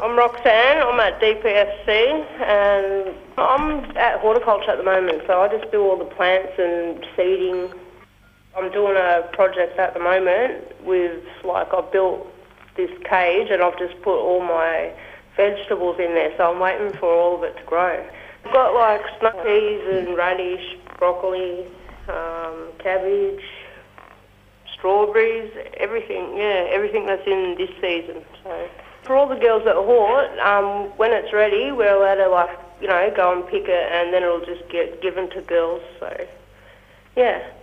I'm Roxanne. I'm at DPFC and I'm at horticulture at the moment, so I just do all the plants and seeding. I'm doing a project at the moment with, I've built this cage and I've just put all my vegetables in there, so I'm waiting for all of it to grow. I've got snap peas and radish, broccoli, cabbage, strawberries, everything that's in this season. So for all the girls at Hort, when it's ready, we're allowed to go and pick it, and then it'll just get given to girls. So yeah.